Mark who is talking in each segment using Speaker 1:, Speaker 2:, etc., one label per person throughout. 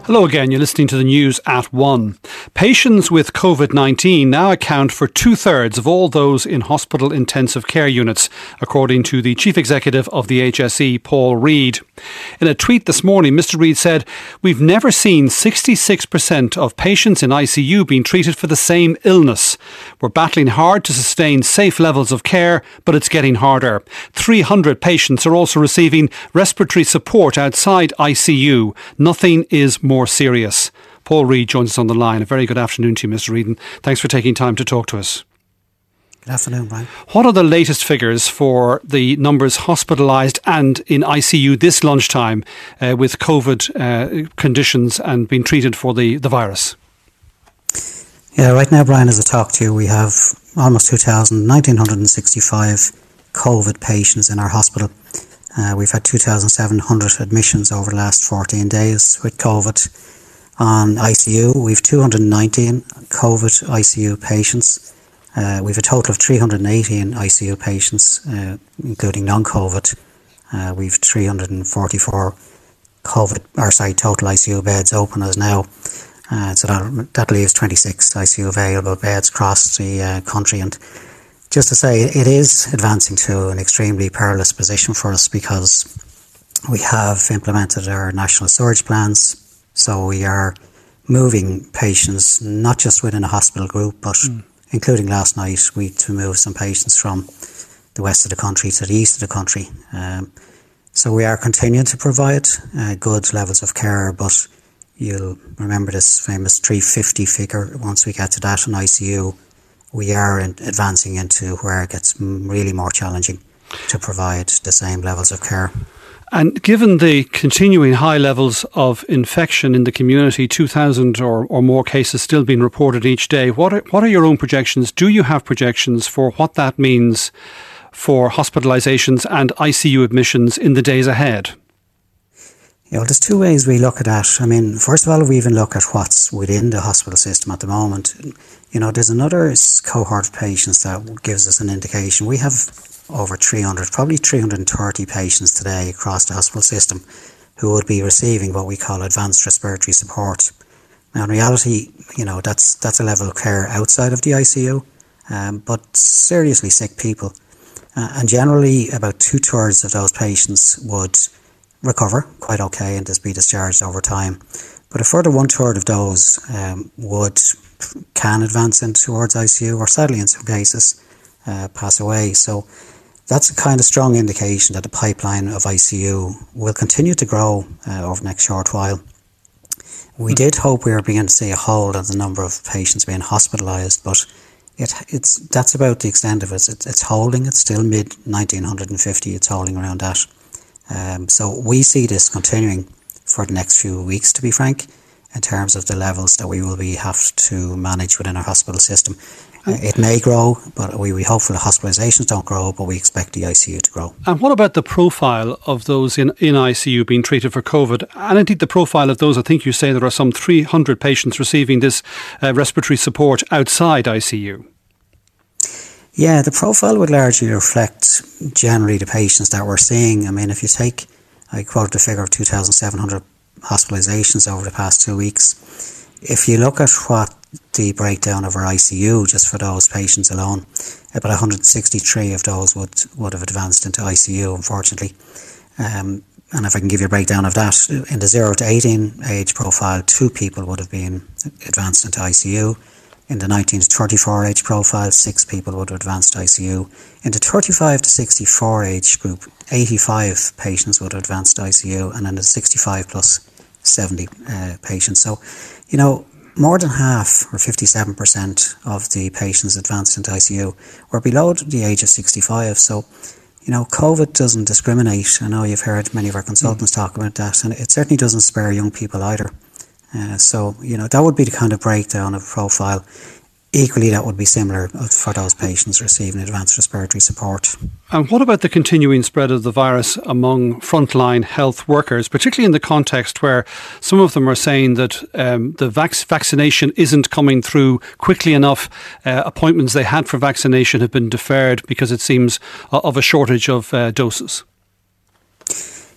Speaker 1: Hello again, you're listening to the news at 1. Patients with COVID-19 now account for 2/3 of all those in hospital intensive care units, according to the Chief Executive of the HSE, Paul Reid. In a tweet this morning, Mr Reid said, "We've never seen 66% of patients in ICU being treated for the same illness. We're battling hard to sustain safe levels of care, but it's getting harder. 300 patients are also receiving respiratory support outside ICU. Nothing is more serious." Paul Reid joins us on the line. A very good afternoon to you, Mr Reid, and thanks for taking time to talk to us.
Speaker 2: Good afternoon, Brian.
Speaker 1: What are the latest figures for the numbers hospitalised and in ICU this lunchtime with COVID conditions and being treated for the virus?
Speaker 2: Yeah, right now, Brian, as I talk to you, we have almost 1,965 COVID patients in our hospital. We've had 2,700 admissions over the last 14 days with COVID. On ICU, we've 219 COVID ICU patients. We've a total of 318 ICU patients, including non-COVID. We've 344 total ICU beds open as now. So that leaves 26 ICU available beds across the country. And just to say, it is advancing to an extremely perilous position for us because we have implemented our national surge plans. So we are moving patients, not just within a hospital group, but including last night, to move some patients from the west of the country to the east of the country. So we are continuing to provide good levels of care, but you'll remember this famous 350 figure. Once we get to that in ICU, we are advancing into where it gets really more challenging to provide the same levels of care.
Speaker 1: And given the continuing high levels of infection in the community, 2,000 or more cases still being reported each day, what are your own projections? Do you have projections for what that means for hospitalisations and ICU admissions in the days ahead?
Speaker 2: Yeah, well, there's two ways we look at that. I mean, first of all, we even look at what's within the hospital system at the moment. You know, there's another cohort of patients that gives us an indication. We have over 300, probably 330 patients today across the hospital system who would be receiving what we call advanced respiratory support. Now, in reality, you know, that's a level of care outside of the ICU, but seriously sick people. And generally, about 2/3 of those patients would recover quite okay and just be discharged over time. But a further 1/3 of those can advance in towards ICU, or sadly in some cases pass away. So that's a kind of strong indication that the pipeline of ICU will continue to grow over the next short while. We did hope we were beginning to see a hold on the number of patients being hospitalised, but that's about the extent of it. It's holding. It's still mid-1950. It's holding around that. So we see this continuing for the next few weeks, to be frank, in terms of the levels that we will have to manage within our hospital system. It may grow, but we hopefully hospitalisations don't grow, but we expect the ICU to grow.
Speaker 1: And what about the profile of those in ICU being treated for COVID? And indeed the profile of those, I think you say there are some 300 patients receiving this respiratory support outside ICU.
Speaker 2: Yeah, the profile would largely reflect generally the patients that we're seeing. I mean, if you take, I quoted the figure of 2,700 hospitalisations over the past 2 weeks. If you look at what the breakdown of our ICU, just for those patients alone, about 163 of those would have advanced into ICU, unfortunately. And if I can give you a breakdown of that, in the 0 to 18 age profile, 2 people would have been advanced into ICU. In the 19 to 34 age profile, 6 people would have advanced to ICU. In the 35 to 64 age group, 85 patients would have advanced to ICU, and in the 65 plus, 70 patients. So, you know, more than half, or 57% of the patients advanced into ICU were below the age of 65. So, you know, COVID doesn't discriminate. I know you've heard many of our consultants talk about that, and it certainly doesn't spare young people either. So, you know, that would be the kind of breakdown of profile. Equally, that would be similar for those patients receiving advanced respiratory support.
Speaker 1: And what about the continuing spread of the virus among frontline health workers, particularly in the context where some of them are saying that the vaccination isn't coming through quickly enough? Appointments they had for vaccination have been deferred because it seems of a shortage of doses.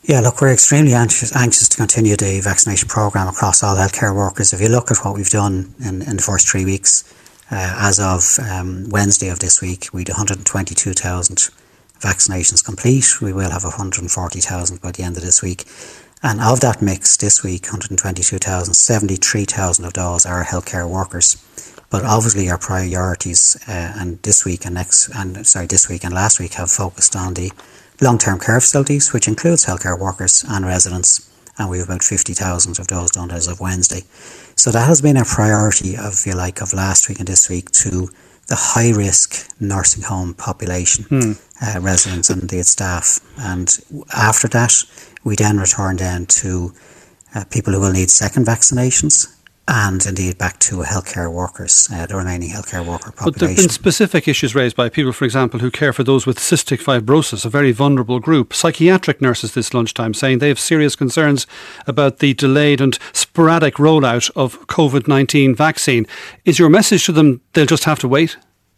Speaker 2: Yeah, look, we're extremely anxious to continue the vaccination programme across all healthcare workers. If you look at what we've done in the first 3 weeks, as of Wednesday of this week, we had 122,000 vaccinations complete. We will have 140,000 by the end of this week. And of that mix this week, 122,000, 73,000 of those are healthcare workers. But obviously our priorities and this week and last week have focused on the long-term care facilities, which includes healthcare workers and residents, and we have about 50,000 of those done as of Wednesday. So that has been a priority of last week and this week to the high-risk nursing home population, residents and indeed staff. And after that, we then return then to people who will need second vaccinations, and indeed back to healthcare workers, the remaining healthcare worker population.
Speaker 1: But there have been specific issues raised by people, for example, who care for those with cystic fibrosis, a very vulnerable group. Psychiatric nurses this lunchtime saying they have serious concerns about the delayed and sporadic rollout of COVID-19 vaccine. Is your message to them they'll just have to wait?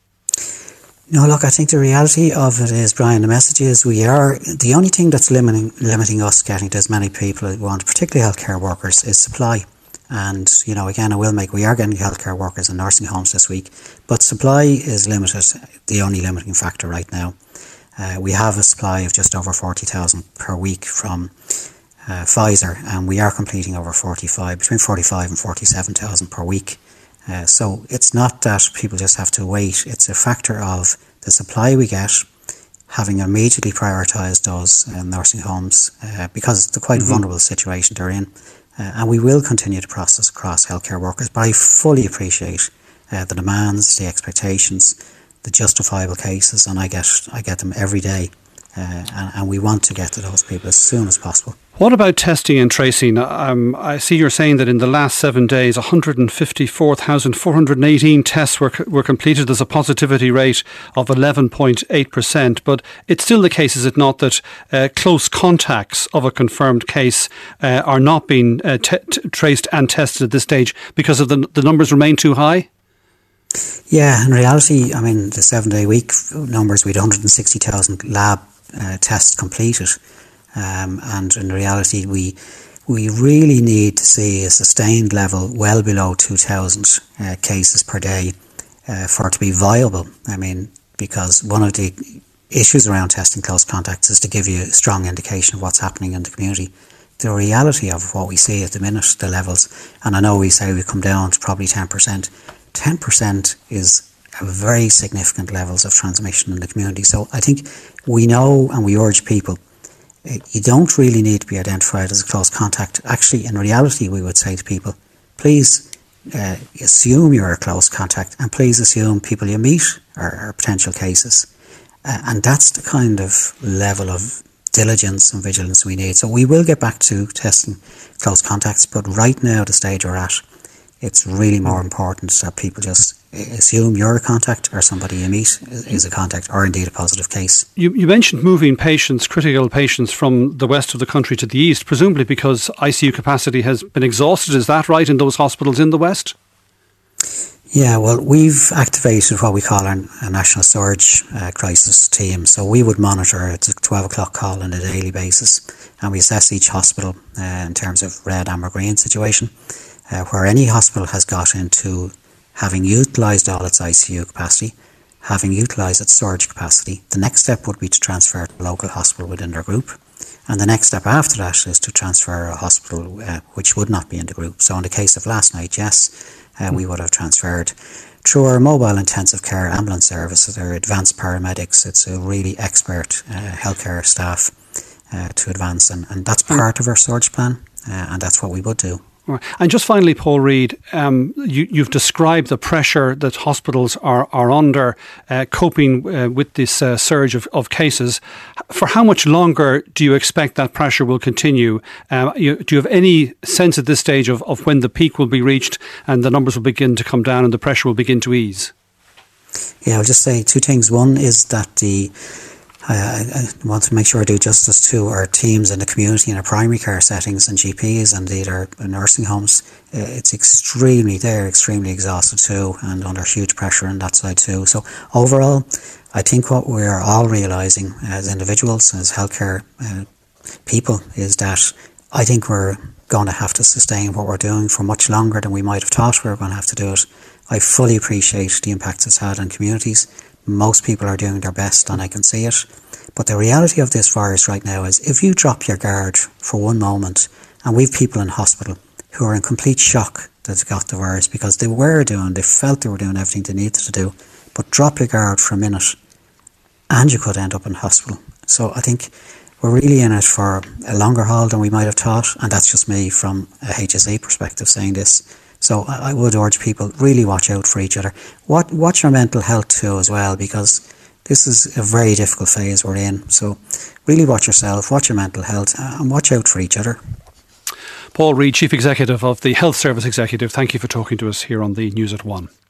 Speaker 2: No, look, I think the reality of it is, Brian, the message is the only thing that's limiting us getting to as many people as we want, particularly healthcare workers, is supply. And, again, we are getting healthcare workers in nursing homes this week, but supply is limited, the only limiting factor right now. We have a supply of just over 40,000 per week from Pfizer, and we are completing between 45 and 47,000 per week. So it's not that people just have to wait, it's a factor of the supply we get, having immediately prioritised those nursing homes, because it's a quite vulnerable situation they're in. And we will continue the process across healthcare workers, but I fully appreciate the demands, the expectations, the justifiable cases, and I get them every day, and we want to get to those people as soon as possible.
Speaker 1: What about testing and tracing? I see you're saying that in the last 7 days, 154,418 tests were completed. There's a positivity rate of 11.8%. But it's still the case, is it not, that close contacts of a confirmed case are not being traced and tested at this stage because of the numbers remain too high?
Speaker 2: Yeah, in reality, the 7-day week numbers, we had 160,000 lab tests completed. And in reality, we really need to see a sustained level well below 2,000 cases per day for it to be viable. Because one of the issues around testing close contacts is to give you a strong indication of what's happening in the community. The reality of what we see at the minute, the levels, and I know we say we've come down to probably 10%. 10% is a very significant levels of transmission in the community. So I think we know, and we urge people, you don't really need to be identified as a close contact. Actually, in reality, we would say to people, please assume you're a close contact, and please assume people you meet are potential cases. And that's the kind of level of diligence and vigilance we need. So we will get back to testing close contacts, but right now, the stage we're at, it's really more important that people just assume you're a contact or somebody you meet is a contact or indeed a positive case.
Speaker 1: You mentioned moving patients, critical patients, from the west of the country to the east, presumably because ICU capacity has been exhausted. Is that right in those hospitals in the west?
Speaker 2: Yeah, well, we've activated what we call a national surge crisis team. So we would monitor, it's a 12 o'clock call on a daily basis, and we assess each hospital in terms of red, amber, green situation. Where any hospital has got into having utilised all its ICU capacity, having utilised its surge capacity, the next step would be to transfer to a local hospital within their group. And the next step after that is to transfer a hospital which would not be in the group. So in the case of last night, yes, we would have transferred through our mobile intensive care ambulance services, our advanced paramedics. It's a really expert healthcare staff to advance, and that's part of our surge plan, and that's what we would do.
Speaker 1: Right. And just finally, Paul Reid, you've described the pressure that hospitals are under coping with this surge of cases. For how much longer do you expect that pressure will continue? Do you have any sense at this stage of when the peak will be reached and the numbers will begin to come down and the pressure will begin to ease?
Speaker 2: Yeah, I'll just say two things. One is that I want to make sure I do justice to our teams in the community in our primary care settings and GPs and indeed our nursing homes. They're extremely exhausted too and under huge pressure on that side too. So overall, I think what we're all realising as individuals, as healthcare people is that I think we're going to have to sustain what we're doing for much longer than we might have thought we were going to have to do it. I fully appreciate the impact it's had on communities. Most people are doing their best and I can see it. But the reality of this virus right now is if you drop your guard for one moment, and we've people in hospital who are in complete shock that they got the virus because they felt they were doing everything they needed to do, but drop your guard for a minute and you could end up in hospital. So I think we're really in it for a longer haul than we might have thought, and that's just me from a HSE perspective saying this. So I would urge people, really watch out for each other. Watch your mental health too as well, because this is a very difficult phase we're in. So really watch yourself, watch your mental health, and watch out for each other.
Speaker 1: Paul Reid, Chief Executive of the Health Service Executive, thank you for talking to us here on the News at 1.